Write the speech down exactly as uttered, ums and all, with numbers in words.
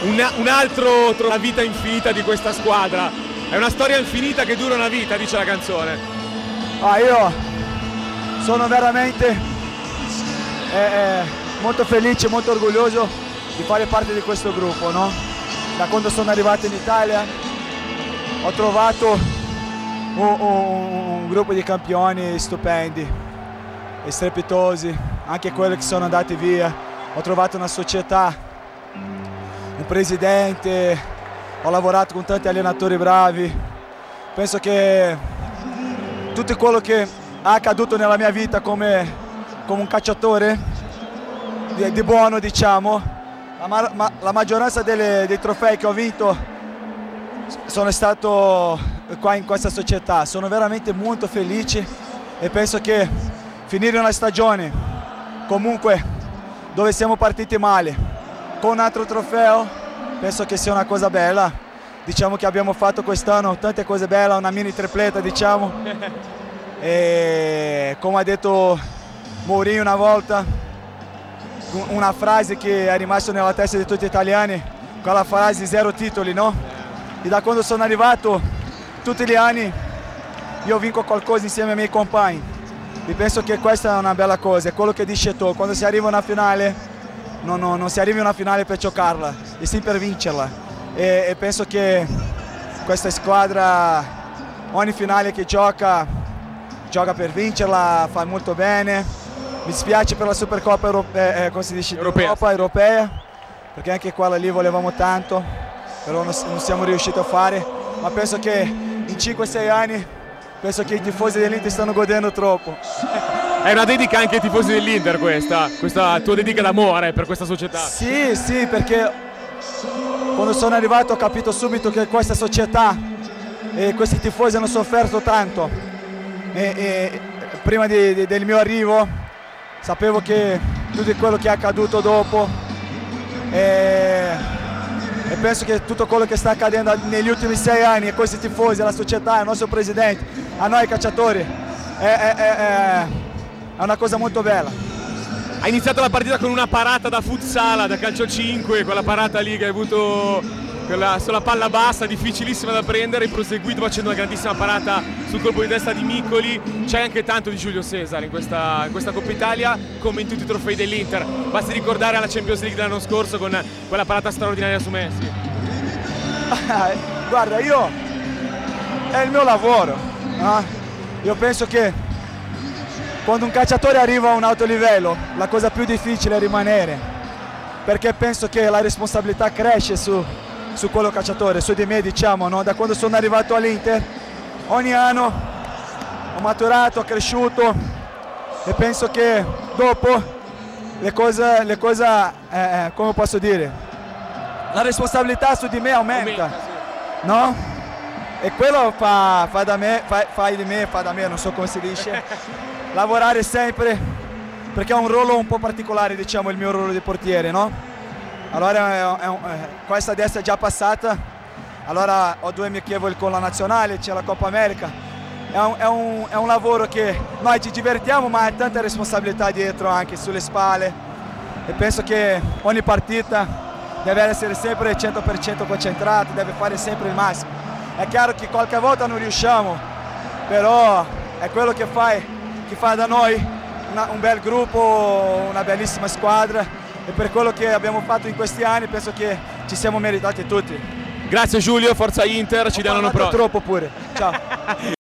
un, un altro la vita infinita di questa squadra. È una storia infinita che dura una vita, dice la canzone. Ah, io sono veramente eh, eh, molto felice, molto orgoglioso di fare parte di questo gruppo, no? Da quando sono arrivato in Italia ho trovato un, un, un gruppo di campioni stupendi e strepitosi, anche quelli che sono andati via. Ho trovato una società, un presidente, ho lavorato con tanti allenatori bravi. Penso che tutto quello che è accaduto nella mia vita come, come un calciatore di, di buono, diciamo, la, ma, la maggioranza delle, dei trofei che ho vinto sono stato qua in questa società. Sono veramente molto felice e penso che finire una stagione comunque dove siamo partiti male con un altro trofeo penso che sia una cosa bella. Diciamo che abbiamo fatto quest'anno tante cose belle, una mini tripletta, diciamo. E come ha detto Mourinho una volta, una frase che è rimasta nella testa di tutti gli italiani, quella frase zero titoli, no? E da quando sono arrivato, tutti gli anni, io vinco qualcosa insieme ai miei compagni. E penso che questa è una bella cosa, è quello che dice tu, quando si arriva a una finale, non, non, non si arriva a una finale per giocarla, e sì per vincerla. E, e penso che questa squadra, ogni finale che gioca, gioca per vincerla, fa molto bene. Mi spiace per la Supercoppa europea, eh, come si dice, europea. Europa, europea, perché anche quella lì volevamo tanto, però non, non siamo riusciti a fare. Ma penso che in cinque sei anni, penso che i tifosi dell'Inter stanno godendo troppo. È una dedica anche ai tifosi dell'Inter questa, questa tua dedica d'amore per questa società. Sì, sì, perché quando sono arrivato ho capito subito che questa società e questi tifosi hanno sofferto tanto. E, e prima di, di, del mio arrivo sapevo che tutto quello che è accaduto dopo e, e penso che tutto quello che sta accadendo negli ultimi sei anni e questi tifosi, la società, il nostro presidente, a noi calciatori è, è, è, è una cosa molto bella. Ha iniziato la partita con una parata da futsala, da calcio cinque, quella parata lì che hai avuto quella, sulla palla bassa, difficilissima da prendere, hai proseguito facendo una grandissima parata sul colpo di testa di Miccoli. C'è anche tanto di Giulio Cesare in questa, in questa Coppa Italia, come in tutti i trofei dell'Inter. Basti ricordare alla Champions League dell'anno scorso con quella parata straordinaria su Messi. Guarda, io è il mio lavoro, no? Io penso che quando un calciatore arriva a un alto livello, la cosa più difficile è rimanere, perché penso che la responsabilità cresce su, su quello calciatore, su di me, diciamo, no? Da quando sono arrivato all'Inter, ogni anno ho maturato, ho cresciuto e penso che dopo le cose, le cose eh, come posso dire, la responsabilità su di me aumenta, aumenta sì. No? E quello fa, fa da me, fa, fai di me, fa da me, non so come si dice. Lavorare sempre, perché è un ruolo un po' particolare, diciamo, il mio ruolo di portiere, no? Allora è, è, è, questa destra è già passata, allora ho due amichevoli con la nazionale, c'è la Coppa America, è un, è, un, è un lavoro che noi ci divertiamo, ma ha tanta responsabilità dietro anche sulle spalle e penso che ogni partita deve essere sempre cento per cento concentrato, deve fare sempre il massimo. È chiaro che qualche volta non riusciamo, però è quello che fai che fa da noi una, un bel gruppo, una bellissima squadra e per quello che abbiamo fatto in questi anni penso che ci siamo meritati tutti. Grazie Giulio, forza Inter, ci diamo una prossima. troppo pure, ciao.